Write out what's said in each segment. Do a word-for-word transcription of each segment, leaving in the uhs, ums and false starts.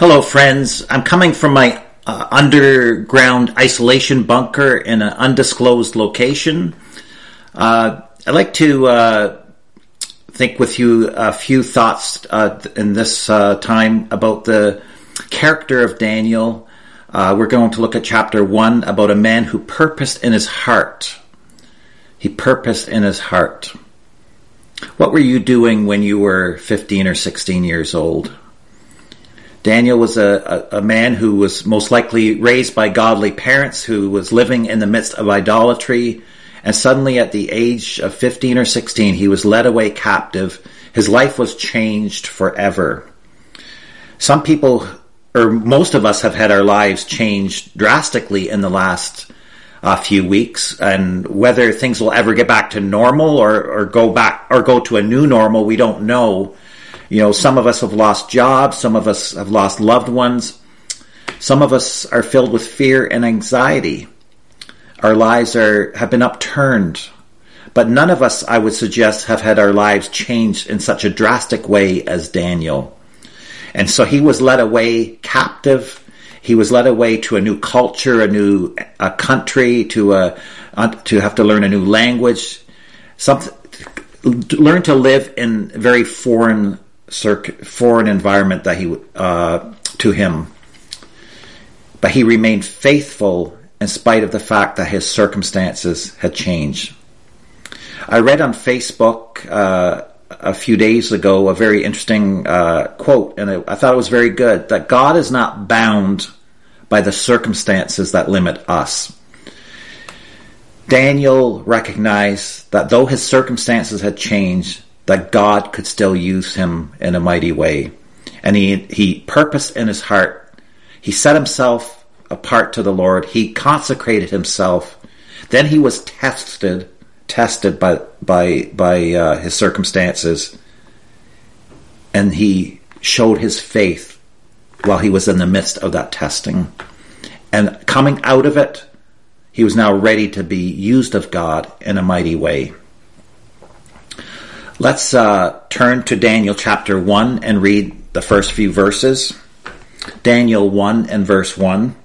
Hello, friends. I'm coming from my uh, underground isolation bunker in an undisclosed location. Uh, I'd like to uh, think with you a few thoughts uh, in this uh, time about the character of Daniel. Uh, we're going to look at chapter one about a man who purposed in his heart. He purposed in his heart. What were you doing when you were fifteen or sixteen years old? Daniel was a, a, a man who was most likely raised by godly parents, who was living in the midst of idolatry, and suddenly at the age of fifteen or sixteen, he was led away captive. His life was changed forever. Some people, or most of us, have had our lives changed drastically in the last uh, few weeks, and whether things will ever get back to normal or, or go back or go to a new normal, we don't know. You know, some of us have lost jobs, some of us have lost loved ones, some of us are filled with fear and anxiety. Our lives are have been upturned, but none of us, I would suggest, have had our lives changed in such a drastic way as Daniel. And so he was led away captive. He was led away to a new culture, a new a country, to a uh, to have to learn a new language, something, learn to live in very foreign foreign environment that he uh, to him. But he remained faithful in spite of the fact that his circumstances had changed. I read on Facebook uh, a few days ago a very interesting uh, quote, and I, I thought it was very good, that God is not bound by the circumstances that limit us. Daniel recognized that though his circumstances had changed, that God could still use him in a mighty way. And he, he purposed in his heart. He set himself apart to the Lord. He consecrated himself. Then he was tested, tested by by by uh, his circumstances, and he showed his faith while he was in the midst of that testing. And coming out of it, he was now ready to be used of God in a mighty way. Let's uh, turn to Daniel chapter one and read the first few verses. Daniel one and verse one.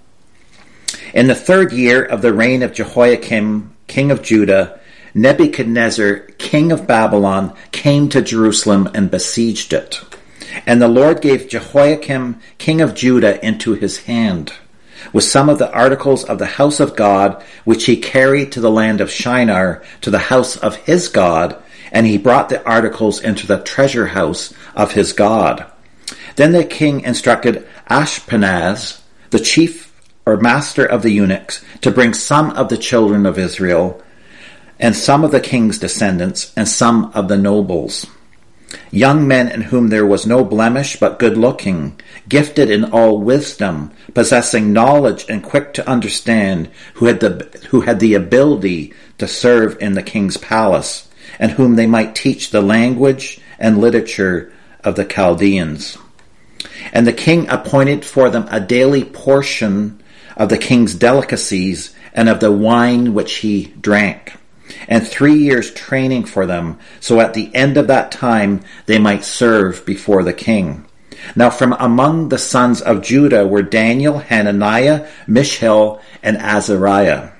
In the third year of the reign of Jehoiakim, king of Judah, Nebuchadnezzar, king of Babylon, came to Jerusalem and besieged it. And the Lord gave Jehoiakim, king of Judah, into his hand, with some of the articles of the house of God, which he carried to the land of Shinar, to the house of his God, and he brought the articles into the treasure house of his God. Then the king instructed Ashpenaz, the chief or master of the eunuchs, to bring some of the children of Israel, and some of the king's descendants, and some of the nobles, young men in whom there was no blemish, but good-looking, gifted in all wisdom, possessing knowledge and quick to understand, who had the who had the ability to serve in the king's palace, and whom they might teach the language and literature of the Chaldeans. And the king appointed for them a daily portion of the king's delicacies and of the wine which he drank, and three years training for them, so at the end of that time they might serve before the king. Now from among the sons of Judah were Daniel, Hananiah, Mishael, and Azariah.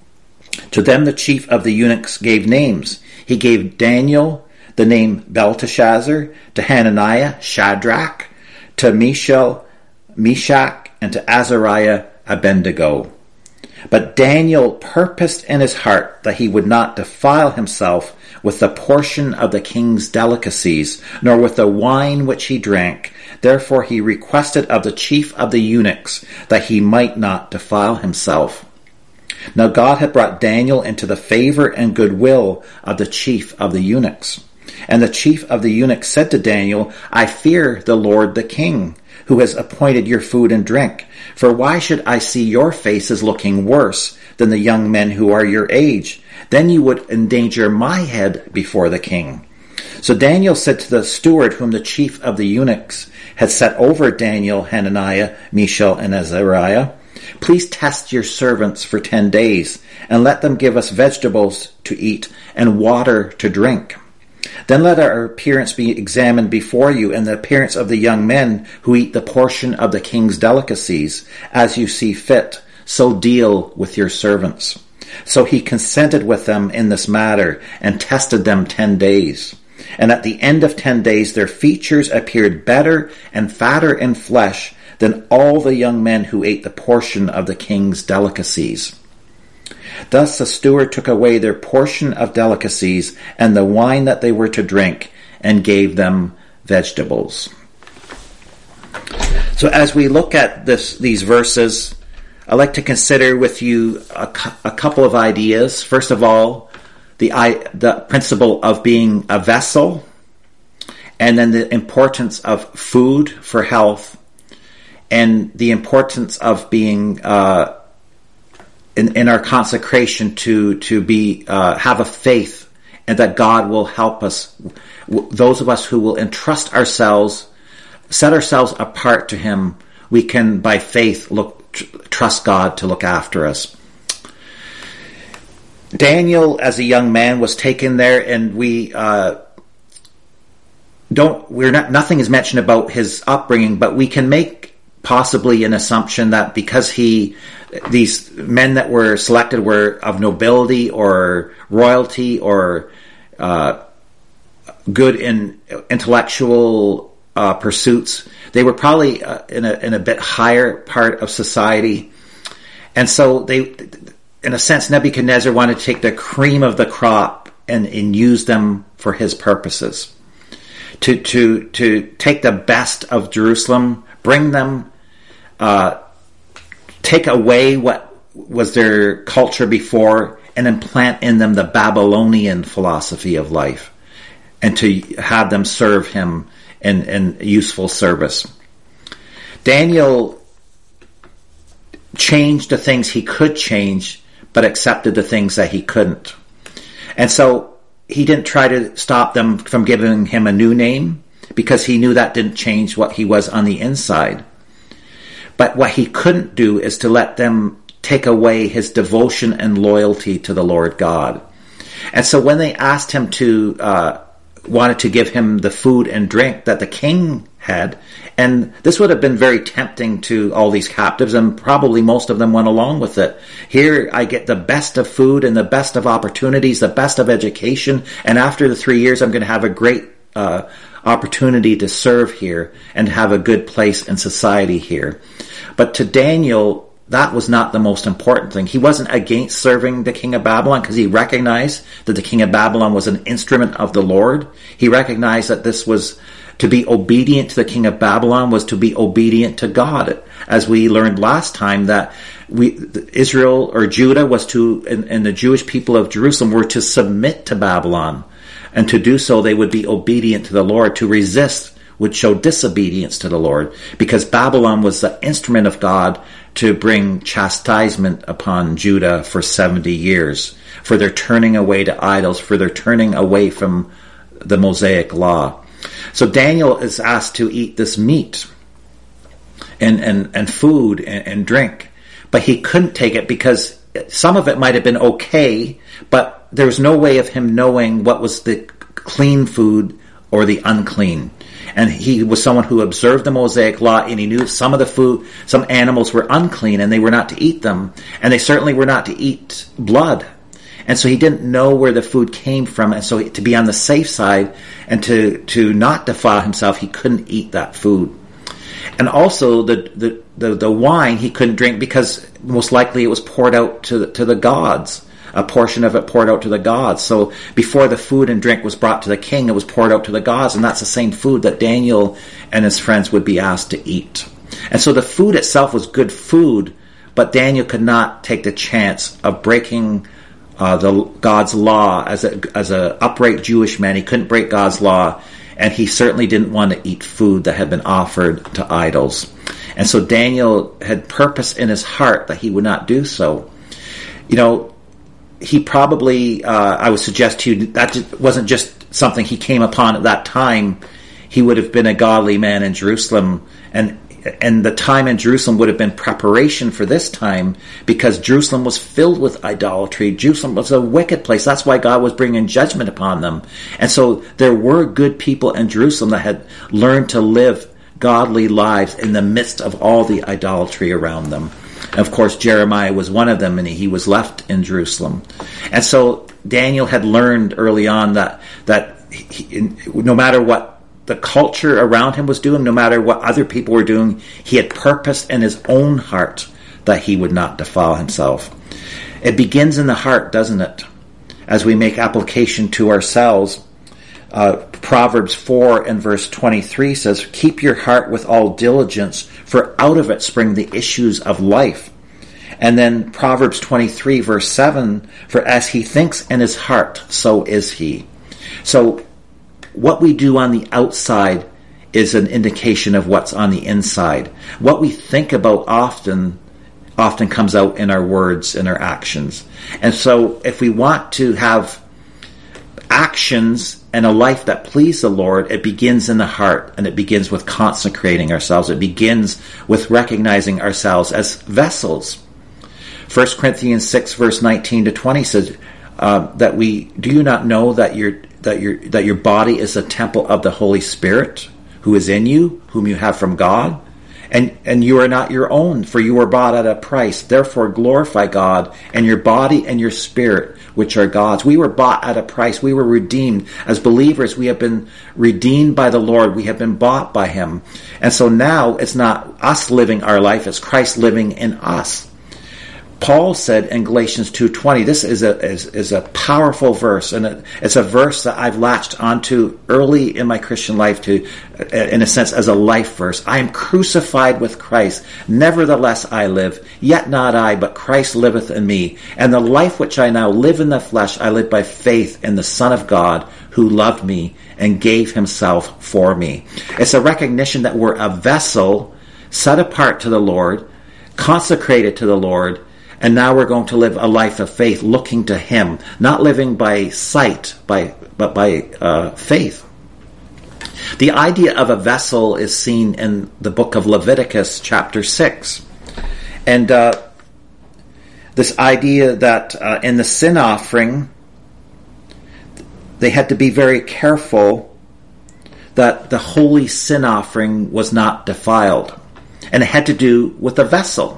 To them the chief of the eunuchs gave names. He gave Daniel the name Belteshazzar, to Hananiah Shadrach, to Mishael Meshach, and to Azariah Abednego. But Daniel purposed in his heart that he would not defile himself with the portion of the king's delicacies, nor with the wine which he drank. Therefore he requested of the chief of the eunuchs that he might not defile himself. Now God had brought Daniel into the favor and goodwill of the chief of the eunuchs. And the chief of the eunuchs said to Daniel, I fear the Lord the king, who has appointed your food and drink. For why should I see your faces looking worse than the young men who are your age? Then you would endanger my head before the king. So Daniel said to the steward whom the chief of the eunuchs had set over Daniel, Hananiah, Mishael, and Azariah, Please test your servants for ten days, and let them give us vegetables to eat and water to drink. Then let our appearance be examined before you, and the appearance of the young men who eat the portion of the king's delicacies, as you see fit, so deal with your servants. So he consented with them in this matter, and tested them ten days. And at the end of ten days their features appeared better and fatter in flesh than all the young men who ate the portion of the king's delicacies. Thus the steward took away their portion of delicacies and the wine that they were to drink, and gave them vegetables. So as we look at this, these verses, I'd like to consider with you a, a couple of ideas. First of all, the, the principle of being a vessel, and then the importance of food for health, and the importance of being uh, in, in our consecration to to be uh, have a faith, and that God will help us. Those of us who will entrust ourselves, set ourselves apart to Him, we can by faith look tr- trust God to look after us. Daniel, as a young man, was taken there, and we uh, don't. We're not. Nothing is mentioned about his upbringing, but we can make possibly an assumption that because he, these men that were selected were of nobility or royalty or uh, good in intellectual uh, pursuits, they were probably uh, in a in a bit higher part of society, and so they. In a sense, Nebuchadnezzar wanted to take the cream of the crop and, and use them for his purposes. To to to take the best of Jerusalem, bring them, uh, take away what was their culture before, and implant in them the Babylonian philosophy of life, and to have them serve him in, in useful service. Daniel changed the things he could change, but accepted the things that he couldn't. And so he didn't try to stop them from giving him a new name, because he knew that didn't change what he was on the inside. But what he couldn't do is to let them take away his devotion and loyalty to the Lord God. And so when they asked him to, uh, wanted to give him the food and drink that the king had, and this would have been very tempting to all these captives, and probably most of them went along with it. Here I get the best of food and the best of opportunities, the best of education, and after the three years I'm going to have a great uh, opportunity to serve here and have a good place in society here. But to Daniel, that was not the most important thing. He wasn't against serving the king of Babylon, because he recognized that the king of Babylon was an instrument of the Lord. He recognized that this was to be obedient to the king of Babylon was to be obedient to God. As we learned last time, that we Israel or Judah was to, and, and the Jewish people of Jerusalem were to submit to Babylon. And to do so, they would be obedient to the Lord. To resist would show disobedience to the Lord, because Babylon was the instrument of God to bring chastisement upon Judah for seventy years, for their turning away to idols, for their turning away from the Mosaic law. So Daniel is asked to eat this meat and, and, and food and, and drink, but he couldn't take it because some of it might have been okay, but there was no way of him knowing what was the clean food or the unclean. And he was someone who observed the Mosaic law, and he knew some of the food, some animals were unclean and they were not to eat them, and they certainly were not to eat blood. And so he didn't know where the food came from, and so to be on the safe side and to, to not defile himself, he couldn't eat that food. And also the, the, the, the wine he couldn't drink, because most likely it was poured out to the, to the gods. A portion of it poured out to the gods. So before the food and drink was brought to the king, it was poured out to the gods, and that's the same food that Daniel and his friends would be asked to eat. And so the food itself was good food, but Daniel could not take the chance of breaking uh, the God's law as a as a upright Jewish man. He couldn't break God's law, and he certainly didn't want to eat food that had been offered to idols. And so Daniel had purpose in his heart that he would not do so. You know, he probably, uh, I would suggest to you, that wasn't just something he came upon at that time. He would have been a godly man in Jerusalem, and and the time in Jerusalem would have been preparation for this time, because Jerusalem was filled with idolatry. Jerusalem was a wicked place. That's why God was bringing judgment upon them. And so there were good people in Jerusalem that had learned to live godly lives in the midst of all the idolatry around them. And of course, Jeremiah was one of them, and he was left in Jerusalem. And so Daniel had learned early on that that he, no matter what the culture around him was doing, no matter what other people were doing, he had purposed in his own heart that he would not defile himself. It begins in the heart, doesn't it? As we make application to ourselves, uh, Proverbs four and verse twenty-three says, "Keep your heart with all diligence, for out of it spring the issues of life." And then Proverbs twenty-three verse seven, "For as he thinks in his heart, so is he." So what we do on the outside is an indication of what's on the inside. What we think about often often comes out in our words and our actions. And so if we want to have actions and a life that please the Lord, it begins in the heart, and it begins with consecrating ourselves. It begins with recognizing ourselves as vessels. First Corinthians six verse nineteen to twenty says uh, that we, do you not know that your that your that your body is a temple of the Holy Spirit who is in you, whom you have from God? And and you are not your own, for you were bought at a price. Therefore glorify God and your body and your spirit, which are God's. We were bought at a price. We were redeemed. As believers, we have been redeemed by the Lord. We have been bought by Him. And so now it's not us living our life, it's Christ living in us. Paul said in Galatians two twenty, this is a is, is a powerful verse, and it, it's a verse that I've latched onto early in my Christian life to, in a sense, as a life verse. "I am crucified with Christ, nevertheless I live, yet not I, but Christ liveth in me. And the life which I now live in the flesh, I live by faith in the Son of God, who loved me and gave himself for me." It's a recognition that we're a vessel set apart to the Lord, consecrated to the Lord, and now we're going to live a life of faith, looking to Him, not living by sight, by but by uh, faith. The idea of a vessel is seen in the book of Leviticus, chapter six. And uh, this idea that uh, in the sin offering, they had to be very careful that the holy sin offering was not defiled. And it had to do with the vessel.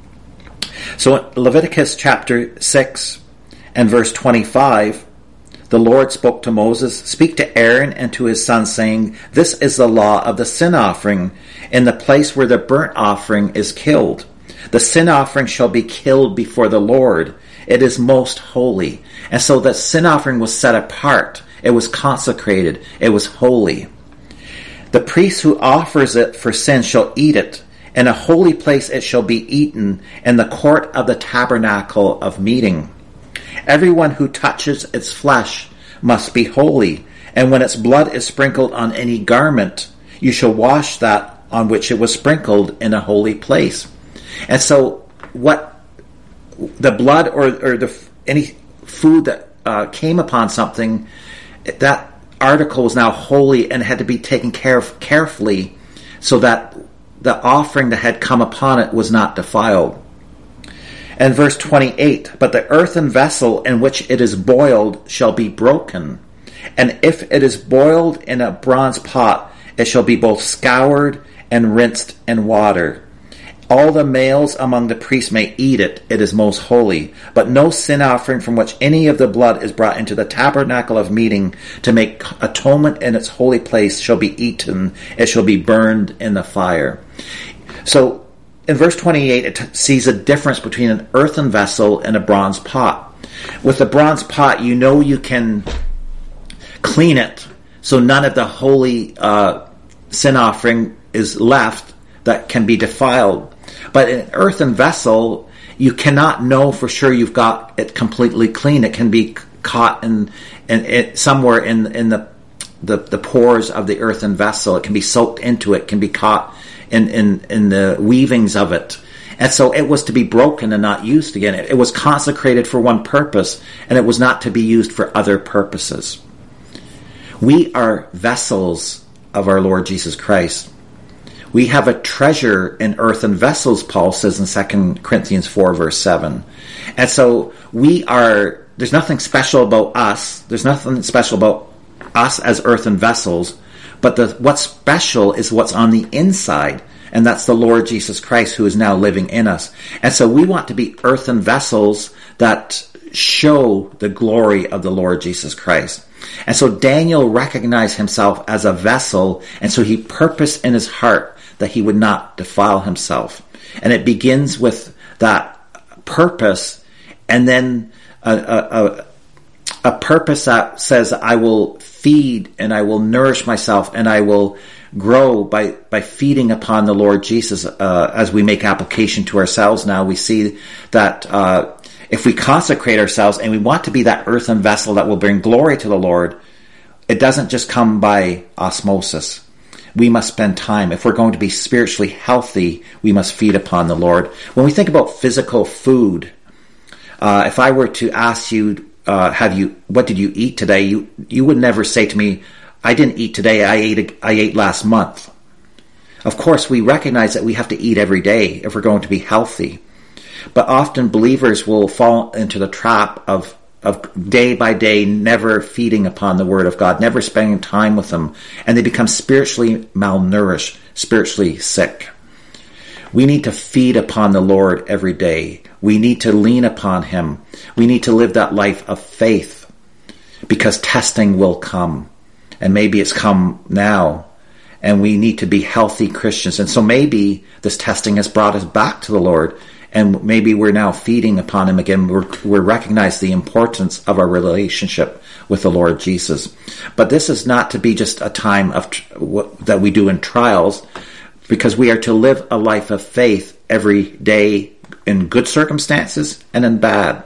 So Leviticus chapter six and verse twenty-five, the Lord spoke to Moses, "Speak to Aaron and to his sons, saying, This is the law of the sin offering, in the place where the burnt offering is killed. The sin offering shall be killed before the Lord. It is most holy." And so the sin offering was set apart. It was consecrated. It was holy. "The priest who offers it for sin shall eat it. In a holy place it shall be eaten, in the court of the tabernacle of meeting. Everyone who touches its flesh must be holy, and when its blood is sprinkled on any garment, you shall wash that on which it was sprinkled in a holy place." And so what the blood or, or the any food that uh, came upon something, that article was now holy and had to be taken care of carefully, so that the offering that had come upon it was not defiled. And verse twenty-eight, "But the earthen vessel in which it is boiled shall be broken. And if it is boiled in a bronze pot, it shall be both scoured and rinsed in water. All the males among the priests may eat it. It is most holy. But no sin offering from which any of the blood is brought into the tabernacle of meeting to make atonement in its holy place shall be eaten. It shall be burned in the fire." So in verse twenty-eight, it t- sees a difference between an earthen vessel and a bronze pot. With the bronze pot, you know you can clean it, so none of the holy uh, sin offering is left that can be defiled. But in an earthen vessel, you cannot know for sure you've got it completely clean. It can be caught in, in it, somewhere in in the, the the pores of the earthen vessel. It can be soaked into it. It can be caught in, in, in the weavings of it. And so it was to be broken and not used again. It, it was consecrated for one purpose, and it was not to be used for other purposes. We are vessels of our Lord Jesus Christ. We have a treasure in earthen vessels, Paul says in Second Corinthians four, verse seven. And so we are, there's nothing special about us. There's nothing special about us as earthen vessels. But the, what's special is what's on the inside. And that's the Lord Jesus Christ who is now living in us. And so we want to be earthen vessels that show the glory of the Lord Jesus Christ. And so Daniel recognized himself as a vessel, and so he purposed in his heart that he would not defile himself. And it begins with that purpose, and then a, a, a, a purpose that says, I will feed and I will nourish myself and I will grow by, by feeding upon the Lord Jesus. Uh, as we make application to ourselves now, we see that uh, if we consecrate ourselves and we want to be that earthen vessel that will bring glory to the Lord, it doesn't just come by osmosis. We must spend time. If we're going to be spiritually healthy, we must feed upon the Lord. When we think about physical food, uh, if I were to ask you, uh, have you, what did you eat today? You, you would never say to me, I didn't eat today, I ate, I ate last month. Of course, we recognize that we have to eat every day if we're going to be healthy. But often believers will fall into the trap of, of day by day never feeding upon the Word of God, never spending time with Him, and they become spiritually malnourished, spiritually sick. We need to feed upon the Lord every day. We need to lean upon Him. We need to live that life of faith, because testing will come. And maybe it's come now, and we need to be healthy Christians. And so maybe this testing has brought us back to the Lord, and maybe we're now feeding upon Him again. We're, we recognize the importance of our relationship with the Lord Jesus. But this is not to be just a time of what, that we do in trials, because we are to live a life of faith every day in good circumstances and in bad.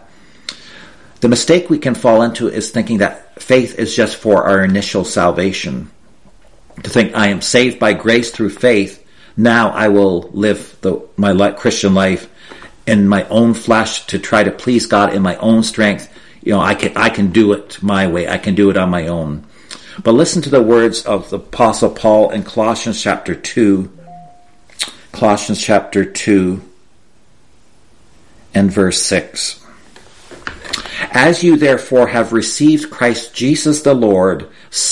The mistake we can fall into is thinking that faith is just for our initial salvation. To think, I am saved by grace through faith, now I will live the, my Christian life in my own flesh to try to please God in my own strength. You know, I can, I can do it my way. I can do it on my own. But listen to the words of the Apostle Paul in Colossians chapter two. Colossians chapter two and verse six. As you therefore have received Christ Jesus the Lord,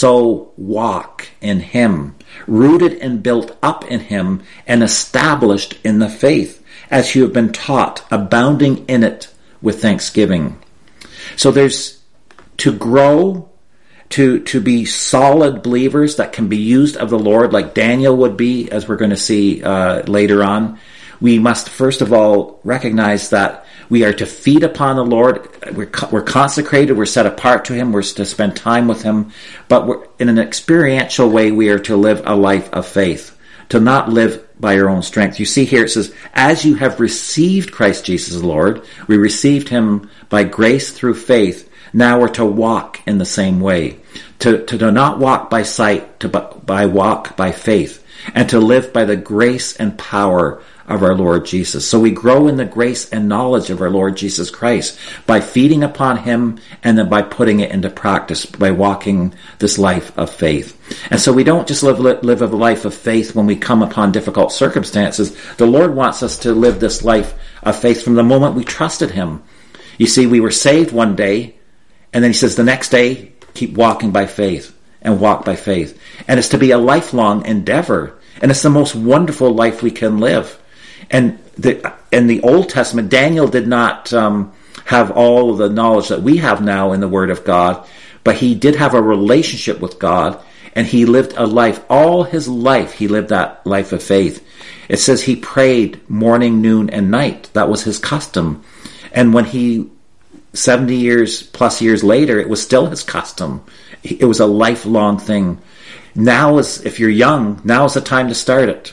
so walk in Him, rooted and built up in Him, and established in the faith, as you have been taught, abounding in it with thanksgiving. So there's to grow, to, to be solid believers that can be used of the Lord, like Daniel would be, as we're going to see uh, later on. We must first of all recognize that we are to feed upon the Lord. We're, we're consecrated. We're set apart to Him. We're to spend time with Him. But we're, in an experiential way, we are to live a life of faith, to not live by our own strength. You see here it says, as you have received Christ Jesus the Lord, we received Him by grace through faith. Now we're to walk in the same way. To, to, to not walk by sight, to by walk by faith. And to live by the grace and power of our Lord Jesus. So we grow in the grace and knowledge of our Lord Jesus Christ by feeding upon Him and then by putting it into practice, by walking this life of faith. And so we don't just live, live a life of faith when we come upon difficult circumstances. The Lord wants us to live this life of faith from the moment we trusted Him. You see, we were saved one day, and then He says the next day, keep walking by faith and walk by faith. And it's to be a lifelong endeavor. And it's the most wonderful life we can live. And the, in the Old Testament, Daniel did not um, have all of the knowledge that we have now in the Word of God, but he did have a relationship with God, and he lived a life, all his life, he lived that life of faith. It says he prayed morning, noon, and night. That was his custom. And when he, seventy years plus years later, it was still his custom. It was a lifelong thing. Now is, if you're young, now is the time to start it.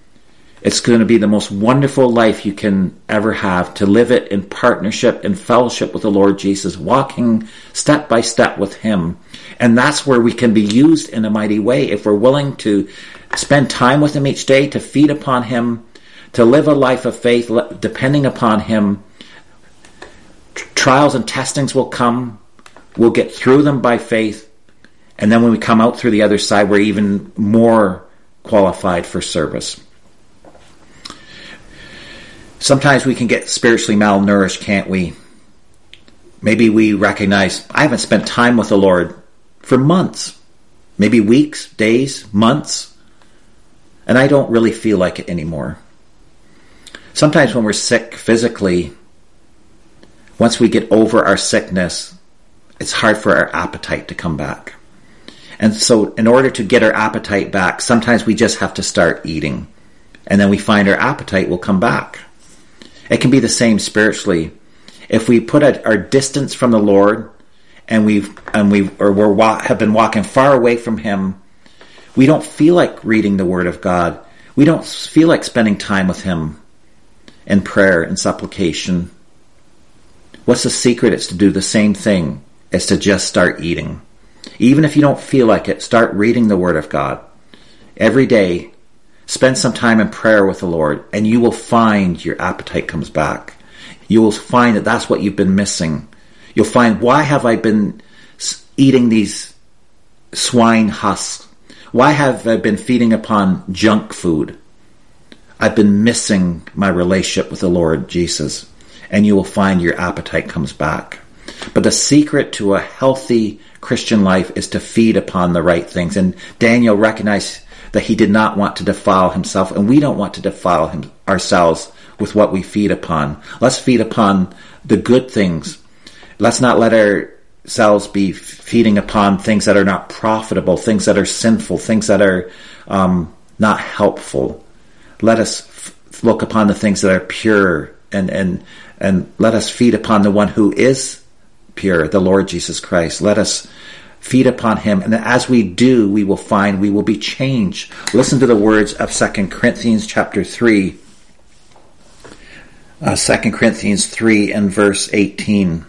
It's going to be the most wonderful life you can ever have, to live it in partnership and fellowship with the Lord Jesus, walking step by step with Him. And that's where we can be used in a mighty way if we're willing to spend time with Him each day, to feed upon Him, to live a life of faith depending upon Him. Trials and testings will come. We'll get through them by faith. And then when we come out through the other side, we're even more qualified for service. Sometimes we can get spiritually malnourished, can't we? Maybe we recognize, I haven't spent time with the Lord for months, maybe weeks, days, months, and I don't really feel like it anymore. Sometimes when we're sick physically, once we get over our sickness, it's hard for our appetite to come back. And so in order to get our appetite back, sometimes we just have to start eating. And then we find our appetite will come back. It can be the same spiritually. If we put our distance from the Lord and we've and we or we're have been walking far away from Him, we don't feel like reading the Word of God. We don't feel like spending time with Him in prayer and supplication. What's the secret? It's to do the same thing. It's to just start eating. Even if you don't feel like it, start reading the Word of God. Every day, spend some time in prayer with the Lord, and you will find your appetite comes back. You will find that that's what you've been missing. You'll find, why have I been eating these swine husks? Why have I been feeding upon junk food? I've been missing my relationship with the Lord Jesus. And you will find your appetite comes back. But the secret to a healthy Christian life is to feed upon the right things. And Daniel recognized that he did not want to defile himself, and we don't want to defile him, ourselves with what we feed upon. Let's feed upon the good things. Let's not let ourselves be feeding upon things that are not profitable, things that are sinful, things that are um, not helpful. Let us f- look upon the things that are pure, and, and, and let us feed upon the one who is pure, the Lord Jesus Christ. Let us feed upon Him, and as we do, we will find we will be changed. Listen to the words of Second Corinthians chapter three. Uh, Second Corinthians three and verse eighteen.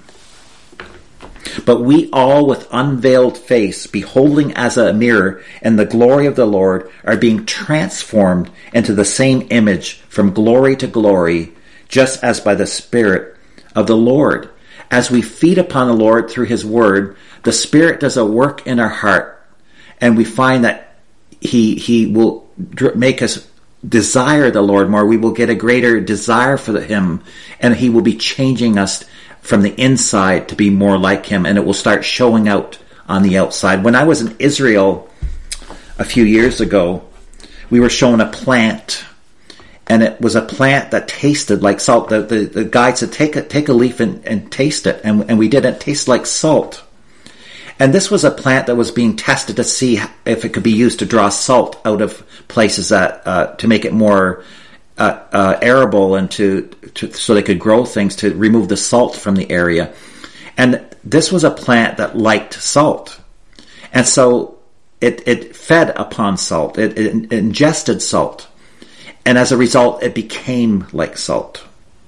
But we all with unveiled face, beholding as a mirror in the glory of the Lord, are being transformed into the same image from glory to glory, just as by the Spirit of the Lord. As we feed upon the Lord through His Word, the Spirit does a work in our heart, and we find that He He will make us desire the Lord more. We will get a greater desire for Him, and He will be changing us from the inside to be more like Him, and it will start showing out on the outside. When I was in Israel a few years ago, we were shown a plant, and it was a plant that tasted like salt. The, the, the guide said, take a, take a leaf and, and taste it, and, and we did. It tasted like salt. And this was a plant that was being tested to see if it could be used to draw salt out of places that uh, to make it more uh, uh, arable, and to, to so they could grow things to remove the salt from the area. And this was a plant that liked salt, and so it it fed upon salt. It, it, it ingested salt, and as a result, it became like salt.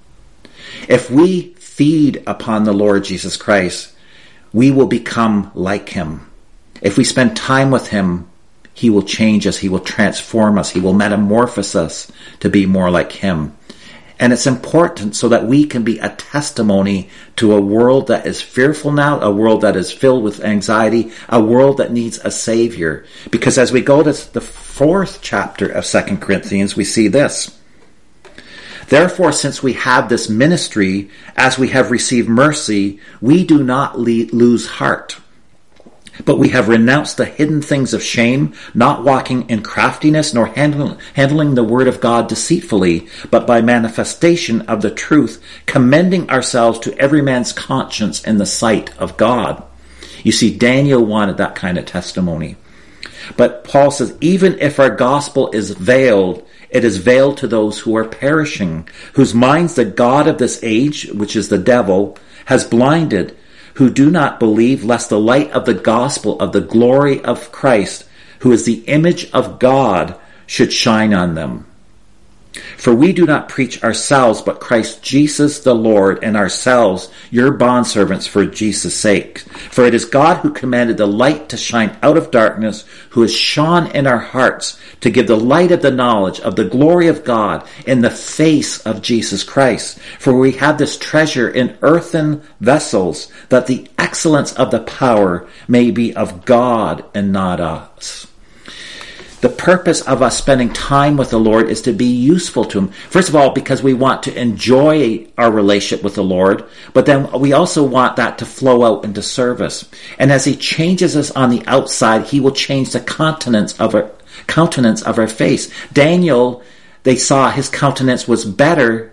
If we feed upon the Lord Jesus Christ, we will become like Him. If we spend time with Him, He will change us. He will transform us. He will metamorphose us to be more like Him. And it's important so that we can be a testimony to a world that is fearful now, a world that is filled with anxiety, a world that needs a Savior. Because as we go to the fourth chapter of Second Corinthians, we see this. Therefore, since we have this ministry, as we have received mercy, we do not le- lose heart. But we have renounced the hidden things of shame, not walking in craftiness, nor handling, handling the word of God deceitfully, but by manifestation of the truth, commending ourselves to every man's conscience in the sight of God. You see, Daniel wanted that kind of testimony. But Paul says, even if our gospel is veiled, it is veiled to those who are perishing, whose minds the God of this age, which is the devil, has blinded, who do not believe, lest the light of the gospel of the glory of Christ, who is the image of God, should shine on them. For we do not preach ourselves, but Christ Jesus the Lord, and ourselves your bondservants for Jesus' sake. For it is God who commanded the light to shine out of darkness, who has shone in our hearts to give the light of the knowledge of the glory of God in the face of Jesus Christ. For we have this treasure in earthen vessels, that the excellence of the power may be of God and not us. The purpose of us spending time with the Lord is to be useful to Him. First of all, because we want to enjoy our relationship with the Lord, but then we also want that to flow out into service. And as He changes us on the outside, He will change the countenance of our, countenance of our face. Daniel, they saw his countenance was better.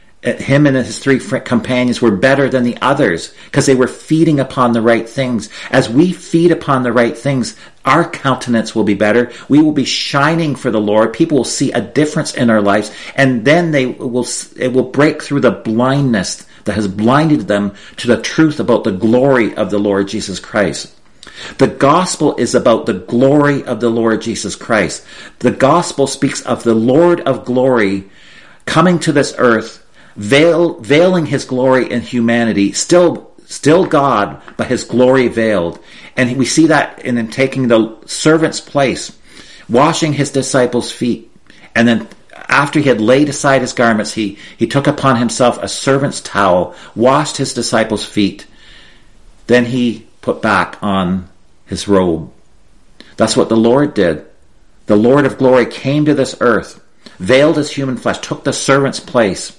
Him and his three companions were better than the others because they were feeding upon the right things. As we feed upon the right things, our countenance will be better. We will be shining for the Lord. People will see a difference in our lives, and then they will it will break through the blindness that has blinded them to the truth about the glory of the Lord Jesus Christ. The gospel is about the glory of the Lord Jesus Christ. The gospel speaks of the Lord of glory coming to this earth, Veil, veiling His glory in humanity, still still God, but His glory veiled. And we see that in Him taking the servant's place, washing His disciples' feet. And then after He had laid aside His garments, He, he took upon Himself a servant's towel, washed His disciples' feet. Then He put back on His robe. That's what the Lord did. The Lord of glory came to this earth, veiled His human flesh, took the servant's place,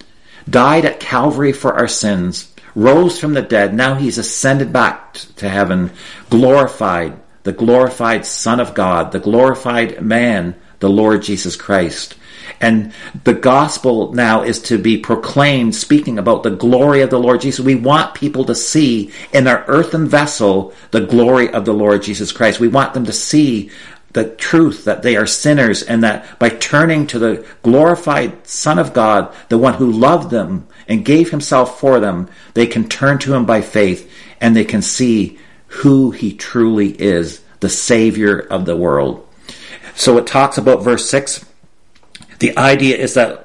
died at Calvary for our sins, rose from the dead. Now He's ascended back to heaven, glorified, the glorified Son of God, the glorified man, the Lord Jesus Christ. And the gospel now is to be proclaimed, speaking about the glory of the Lord Jesus. We want people to see in our earthen vessel the glory of the Lord Jesus Christ. We want them to see the truth that they are sinners, and that by turning to the glorified Son of God, the one who loved them and gave Himself for them, they can turn to Him by faith, and they can see who He truly is, the Savior of the world. So it talks about verse six. The idea is that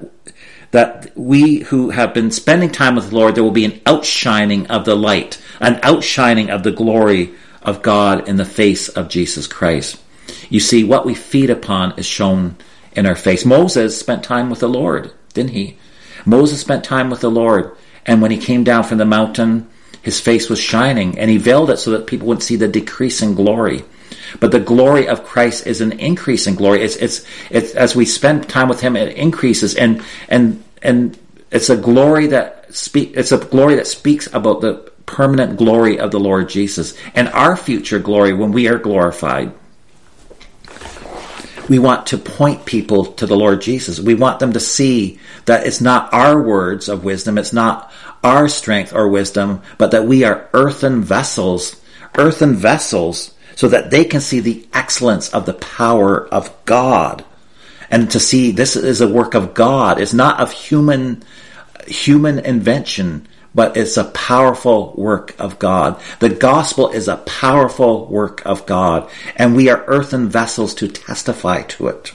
that we who have been spending time with the Lord, there will be an outshining of the light, an outshining of the glory of God in the face of Jesus Christ. You see, what we feed upon is shown in our face. Moses spent time with the Lord, didn't he? Moses spent time with the Lord, and when he came down from the mountain, his face was shining, and he veiled it so that people wouldn't see the decreasing glory. But the glory of Christ is an increasing glory. It's it's it's as we spend time with Him, it increases, and and and it's a glory that speak. It's a glory that speaks about the permanent glory of the Lord Jesus and our future glory when we are glorified. We want to point people to the Lord Jesus. We want them to see that it's not our words of wisdom, it's not our strength or wisdom, but that we are earthen vessels, earthen vessels, so that they can see the excellence of the power of God. And to see this is a work of God. It's not of human, human invention, but it's a powerful work of God. The gospel is a powerful work of God, and we are earthen vessels to testify to it.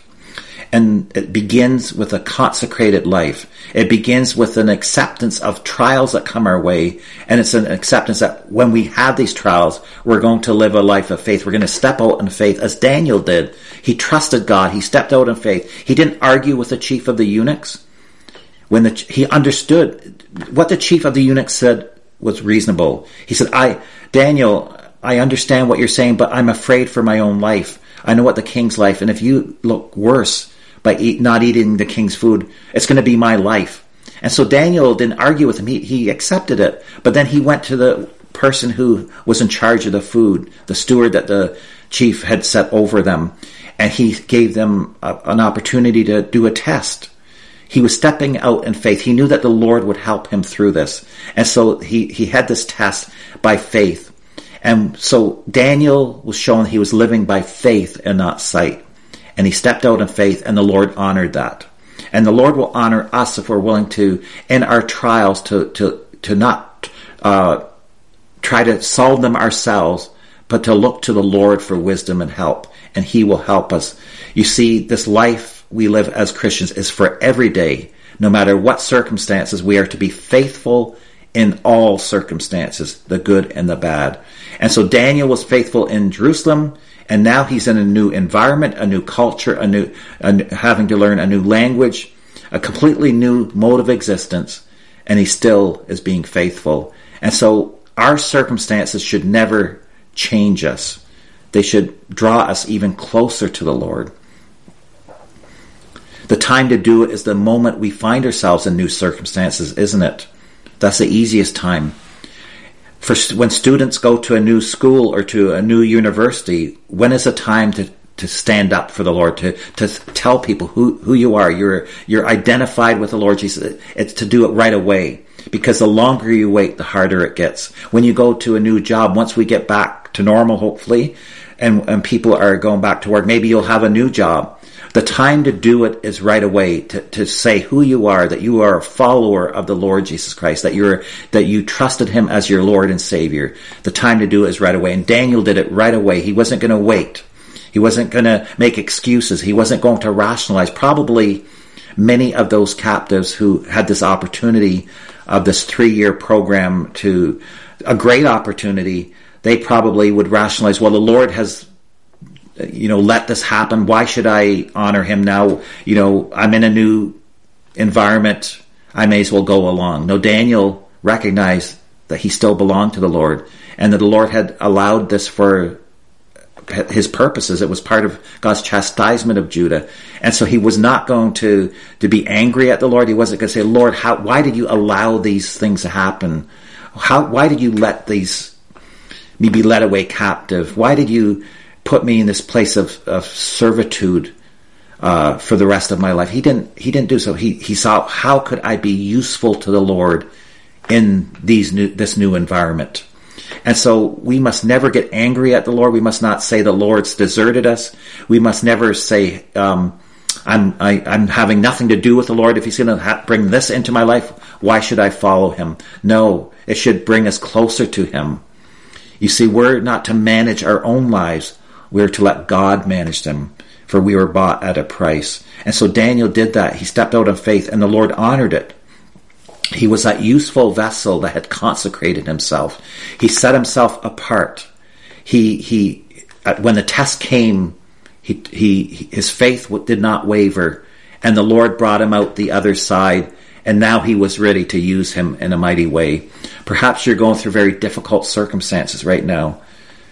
And it begins with a consecrated life. It begins with an acceptance of trials that come our way, and it's an acceptance that when we have these trials, we're going to live a life of faith. We're going to step out in faith, as Daniel did. He trusted God. He stepped out in faith. He didn't argue with the chief of the eunuchs. When the, he understood what the chief of the eunuchs said was reasonable. He said, I, Daniel, I understand what you're saying, but I'm afraid for my own life. I know what the king's life, and if you look worse by eat, not eating the king's food, it's going to be my life. And so Daniel didn't argue with him. He, he accepted it. But then he went to the person who was in charge of the food, the steward that the chief had set over them, and he gave them a, an opportunity to do a test. He was stepping out in faith. He knew that the Lord would help him through this. And so he, he had this test by faith. And so Daniel was shown he was living by faith and not sight. And he stepped out in faith, and the Lord honored that. And the Lord will honor us if we're willing to, in our trials, to to to not uh, try to solve them ourselves, but to look to the Lord for wisdom and help. And He will help us. You see, this life we live as Christians is for every day. No matter what circumstances, we are to be faithful in all circumstances, the good and the bad. And so Daniel was faithful in Jerusalem, and now he's in a new environment, a new culture, a new, a, having to learn a new language, a completely new mode of existence, and he still is being faithful. And so our circumstances should never change us. They should draw us even closer to the Lord. The time to do it is the moment we find ourselves in new circumstances, isn't it? That's the easiest time. For when students go to a new school or to a new university, when is the time to, to stand up for the Lord, to, to tell people who, who you are? You're, you're identified with the Lord Jesus. It's to do it right away, because the longer you wait, the harder it gets. When you go to a new job, once we get back to normal, hopefully, and, and people are going back to work, maybe you'll have a new job. The time to do it is right away, to, to say who you are, that you are a follower of the Lord Jesus Christ, that you're, that you trusted him as your Lord and Savior. The time to do it is right away. And Daniel did it right away. He wasn't going to wait. He wasn't going to make excuses. He wasn't going to rationalize. Probably many of those captives who had this opportunity of this three-year program, to a great opportunity, they probably would rationalize, well, the Lord has, you know, let this happen. Why should I honor him now? You know, I'm in a new environment. I may as well go along. No, Daniel recognized that he still belonged to the Lord, and that the Lord had allowed this for his purposes. It was part of God's chastisement of Judah. And so he was not going to, to be angry at the Lord. He wasn't going to say, Lord, how, why did you allow these things to happen? How, why did you let these, me be led away captive? Why did you put me in this place of, of servitude uh, for the rest of my life? He didn't, he didn't do so. He, he saw, how could I be useful to the Lord in these new, this new environment? And so we must never get angry at the Lord. We must not say the Lord's deserted us. We must never say, um, I'm, I, I'm having nothing to do with the Lord. If he's going to ha- bring this into my life, why should I follow him? No, it should bring us closer to him. You see, we're not to manage our own lives. We're to let God manage them, for we were bought at a price. And so Daniel did that. He stepped out in faith, and the Lord honored it. He was that useful vessel that had consecrated himself. He set himself apart. He, he, when the test came, he, he, his faith did not waver, and the Lord brought him out the other side, and now he was ready to use him in a mighty way. Perhaps you're going through very difficult circumstances right now.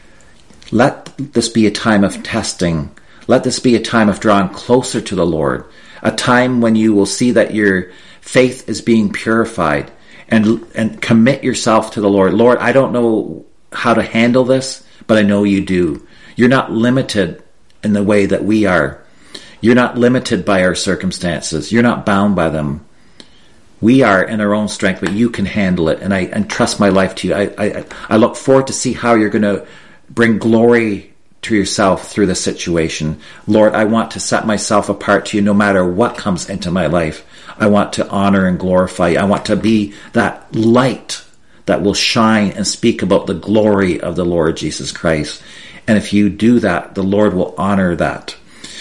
Let this be a time of testing. Let this be a time of drawing closer to the Lord, a time when you will see that your faith is being purified, and and commit yourself to the Lord. Lord, I don't know how to handle this, but I know you do. You're not limited in the way that we are. You're not limited by our circumstances. You're not bound by them. We are in our own strength, but you can handle it, and I and trust my life to you. I I, I look forward to see how you're going to bring glory to yourself through this situation. Lord, I want to set myself apart to you no matter what comes into my life. I want to honor and glorify you. I want to be that light that will shine and speak about the glory of the Lord Jesus Christ. And if you do that, the Lord will honor that.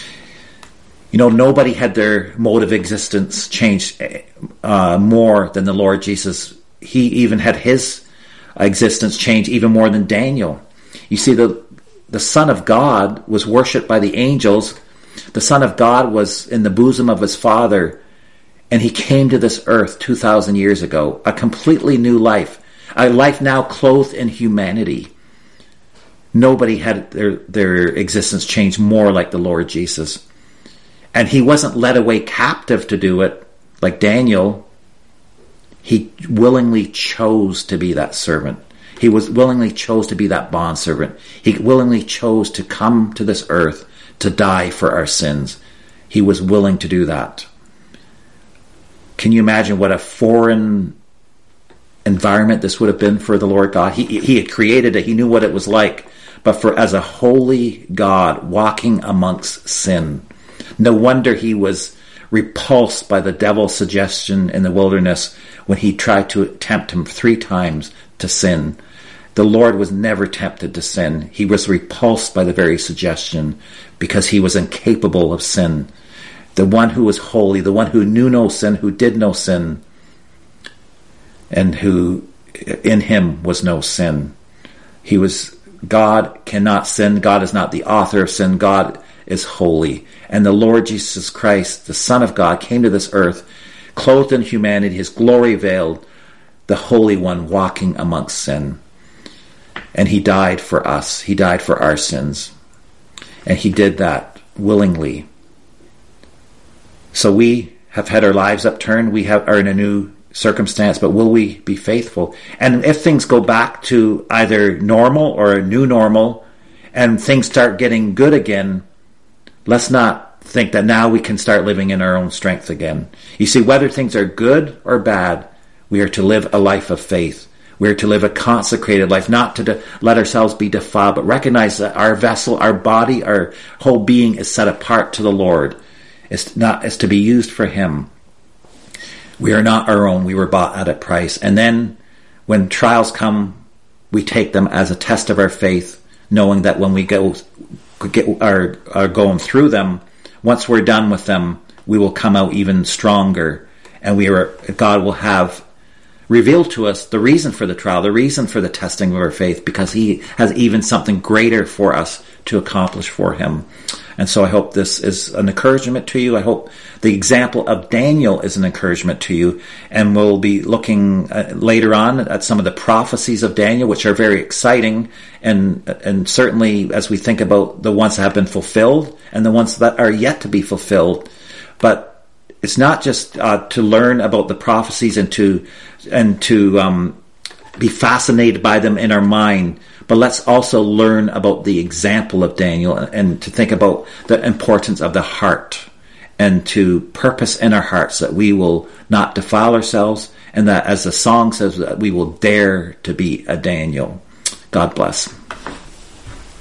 You know, nobody had their mode of existence changed uh, more than the Lord Jesus. He even had his existence changed even more than Daniel. You see, the the Son of God was worshipped by the angels. The Son of God was in the bosom of his Father, and he came to this earth two thousand years ago, a completely new life, a life now clothed in humanity. Nobody had their, their existence changed more like the Lord Jesus. And he wasn't led away captive to do it like Daniel. He willingly chose to be that servant. He was willingly chose to be that bondservant. He willingly chose to come to this earth to die for our sins. He was willing to do that. Can you imagine what a foreign environment this would have been for the Lord God? He, he had created it. He knew what it was like. But for as a holy God walking amongst sin, no wonder he was repulsed by the devil's suggestion in the wilderness when he tried to tempt him three times to sin. The Lord was never tempted to sin. He was repulsed by the very suggestion because he was incapable of sin. The one who was holy, the one who knew no sin, who did no sin, and who in him was no sin. He was, God cannot sin. God is not the author of sin. God is holy. And the Lord Jesus Christ, the Son of God, came to this earth, clothed in humanity, his glory veiled, the Holy One walking amongst sin. And he died for us. He died for our sins. And he did that willingly. So we have had our lives upturned. We have, are in a new circumstance, but will we be faithful? And if things go back to either normal or a new normal, and things start getting good again, let's not think that now we can start living in our own strength again. You see, whether things are good or bad, we are to live a life of faith. We are to live a consecrated life, not to de- let ourselves be defiled, but recognize that our vessel, our body, our whole being is set apart to the Lord. It's not, it's to be used for Him. We are not our own. We were bought at a price. And then when trials come, we take them as a test of our faith, knowing that when we go get, are, are going through them, once we're done with them, we will come out even stronger. And we are, God will have revealed to us the reason for the trial, the reason for the testing of our faith, because He has even something greater for us to accomplish for Him. And so I hope this is an encouragement to you. I hope the example of Daniel is an encouragement to you. And we'll be looking uh, later on at some of the prophecies of Daniel, which are very exciting. And and certainly as we think about the ones that have been fulfilled and the ones that are yet to be fulfilled. But it's not just uh, to learn about the prophecies and to and to um, be fascinated by them in our mind, but let's also learn about the example of Daniel and to think about the importance of the heart and to purpose in our hearts that we will not defile ourselves and that, as the song says, that we will dare to be a Daniel. God bless.